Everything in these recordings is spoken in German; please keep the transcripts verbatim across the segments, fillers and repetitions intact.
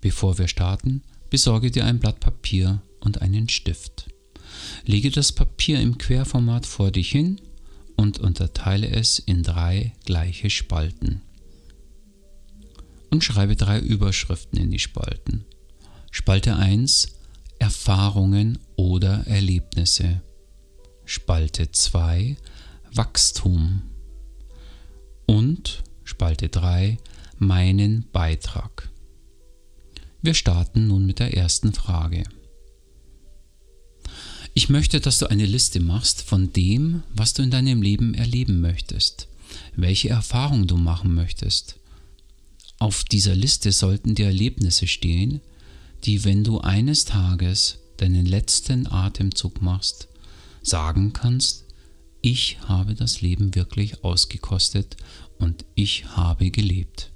Bevor wir starten, besorge dir ein Blatt Papier und einen Stift. Lege das Papier im Querformat vor dich hin und unterteile es in drei gleiche Spalten. Und schreibe drei Überschriften in die Spalten. Spalte eins: Erfahrungen oder Erlebnisse. Spalte zwei: Wachstum. Und Spalte drei: meinen Beitrag. Wir starten nun mit der ersten Frage. Ich möchte, dass du eine Liste machst von dem, was du in deinem Leben erleben möchtest, welche Erfahrungen du machen möchtest. Auf dieser Liste sollten die Erlebnisse stehen, die, wenn du eines Tages deinen letzten Atemzug machst, sagen kannst: Ich habe das Leben wirklich ausgekostet und ich habe gelebt.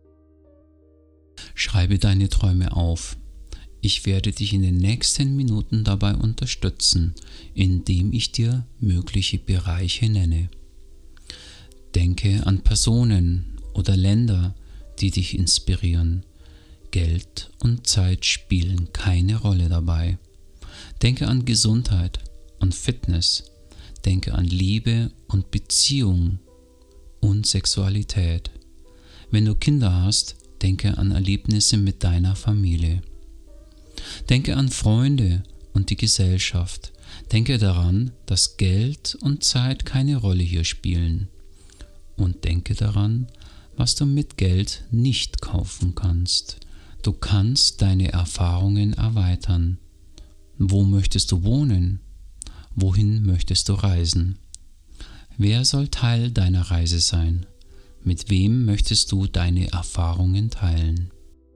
Schreibe deine Träume auf. Ich werde dich in den nächsten Minuten dabei unterstützen, indem ich dir mögliche Bereiche nenne. Denke an Personen oder Länder, die dich inspirieren. Geld und Zeit spielen keine Rolle dabei. Denke an Gesundheit und Fitness. Denke an Liebe und Beziehung und Sexualität. Wenn du Kinder hast, denke an Erlebnisse mit deiner Familie. Denke an Freunde und die Gesellschaft. Denke daran, dass Geld und Zeit keine Rolle hier spielen. Und denke daran, was du mit Geld nicht kaufen kannst. Du kannst deine Erfahrungen erweitern. Wo möchtest du wohnen? Wohin möchtest du reisen? Wer soll Teil deiner Reise sein? Mit wem möchtest du deine Erfahrungen teilen?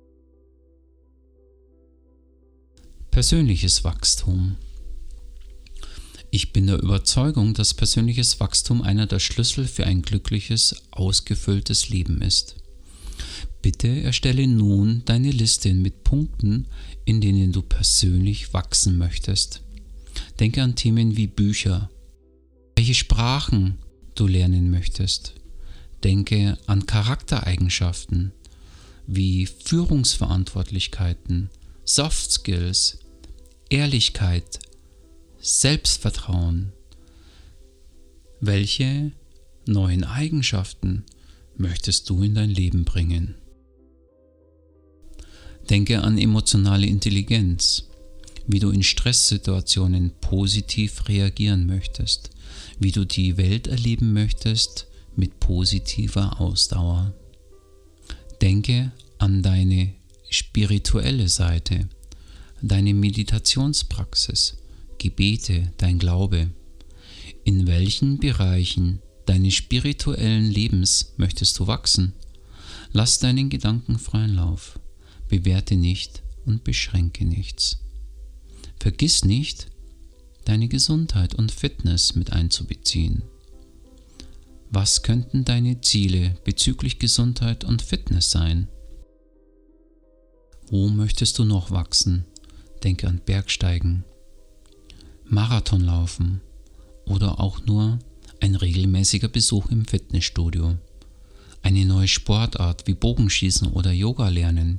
Persönliches Wachstum. Ich bin der Überzeugung, dass persönliches Wachstum einer der Schlüssel für ein glückliches, ausgefülltes Leben ist. Bitte erstelle nun deine Liste mit Punkten, in denen du persönlich wachsen möchtest. Denke an Themen wie Bücher, welche Sprachen du lernen möchtest. Denke an Charaktereigenschaften wie Führungsverantwortlichkeiten, Soft Skills, Ehrlichkeit, Selbstvertrauen. Welche neuen Eigenschaften möchtest du in dein Leben bringen? Denke an emotionale Intelligenz, wie du in Stresssituationen positiv reagieren möchtest, wie du die Welt erleben möchtest mit positiver Ausdauer. Denke an deine spirituelle Seite, deine Meditationspraxis, Gebete, dein Glaube. In welchen Bereichen deines spirituellen Lebens möchtest du wachsen? Lass deinen Gedanken freien Lauf, bewerte nicht und beschränke nichts. Vergiss nicht, deine Gesundheit und Fitness mit einzubeziehen. Was könnten deine Ziele bezüglich Gesundheit und Fitness sein? Wo möchtest du noch wachsen? Denke an Bergsteigen, Marathonlaufen oder auch nur ein regelmäßiger Besuch im Fitnessstudio, eine neue Sportart wie Bogenschießen oder Yoga lernen.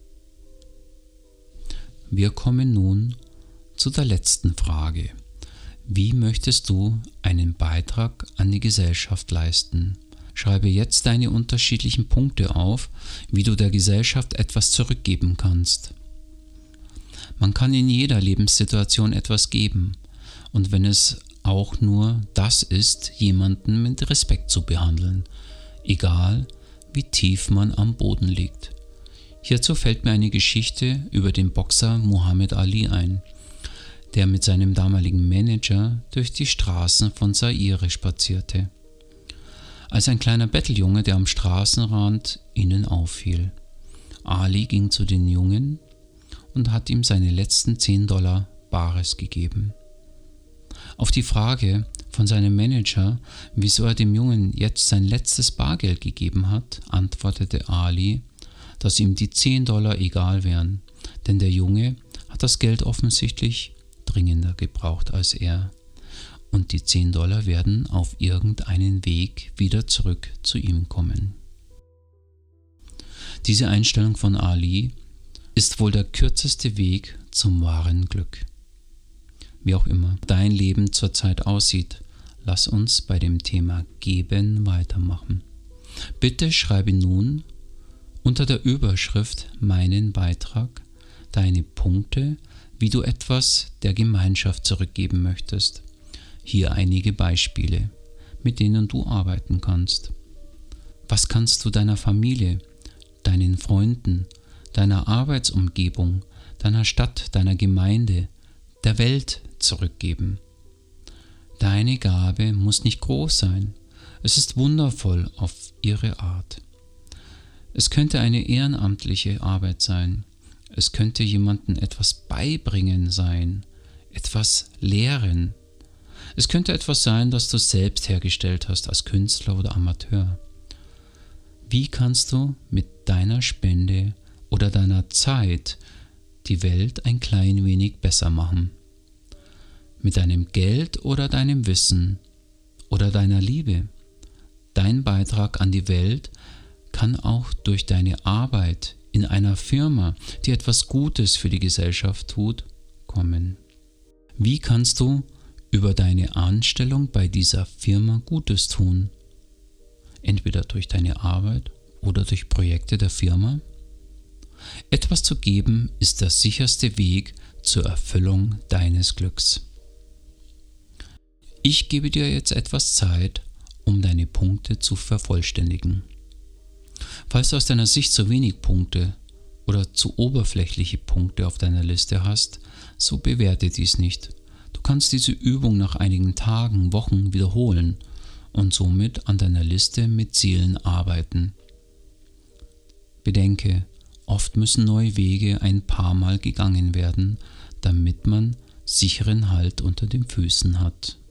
Wir kommen nun zu der letzten Frage. Wie möchtest du einen Beitrag an die Gesellschaft leisten? Schreibe jetzt deine unterschiedlichen Punkte auf, wie du der Gesellschaft etwas zurückgeben kannst. Man kann in jeder Lebenssituation etwas geben, und wenn es auch nur das ist, jemanden mit Respekt zu behandeln, egal wie tief man am Boden liegt. Hierzu fällt mir eine Geschichte über den Boxer Muhammad Ali ein, der mit seinem damaligen Manager durch die Straßen von Zaire spazierte, als ein kleiner Betteljunge, der am Straßenrand ihnen auffiel. Ali ging zu den Jungen und hat ihm seine letzten zehn Dollar Bares gegeben. Auf die Frage von seinem Manager, wieso er dem Jungen jetzt sein letztes Bargeld gegeben hat, antwortete Ali, dass ihm die zehn Dollar egal wären, denn der Junge hat das Geld offensichtlich dringender gebraucht als er, und die zehn Dollar werden auf irgendeinen Weg wieder zurück zu ihm kommen. Diese Einstellung von Ali ist wohl der kürzeste Weg zum wahren Glück. Wie auch immer dein Leben zurzeit aussieht, lass uns bei dem Thema Geben weitermachen. Bitte schreibe nun unter der Überschrift meinen Beitrag deine Punkte, wie du etwas der Gemeinschaft zurückgeben möchtest. Hier einige Beispiele, mit denen du arbeiten kannst. Was kannst du deiner Familie, deinen Freunden, deiner Arbeitsumgebung, deiner Stadt, deiner Gemeinde, der Welt zurückgeben? Deine Gabe muss nicht groß sein. Es ist wundervoll auf ihre Art. Es könnte eine ehrenamtliche Arbeit sein. Es könnte jemandem etwas beibringen sein, etwas lehren. Es könnte etwas sein, das du selbst hergestellt hast als Künstler oder Amateur. Wie kannst du mit deiner Spende oder deiner Zeit die Welt ein klein wenig besser machen? Mit deinem Geld oder deinem Wissen oder deiner Liebe? Dein Beitrag an die Welt kann auch durch deine Arbeit in einer Firma, die etwas Gutes für die Gesellschaft tut, kommen. Wie kannst du über deine Anstellung bei dieser Firma Gutes tun? Entweder durch deine Arbeit oder durch Projekte der Firma? Etwas zu geben ist der sicherste Weg zur Erfüllung deines Glücks. Ich gebe dir jetzt etwas Zeit, um deine Punkte zu vervollständigen. Falls du aus deiner Sicht zu wenig Punkte oder zu oberflächliche Punkte auf deiner Liste hast, so bewerte dies nicht. Du kannst diese Übung nach einigen Tagen, Wochen wiederholen und somit an deiner Liste mit Zielen arbeiten. Bedenke, oft müssen neue Wege ein paar Mal gegangen werden, damit man sicheren Halt unter den Füßen hat.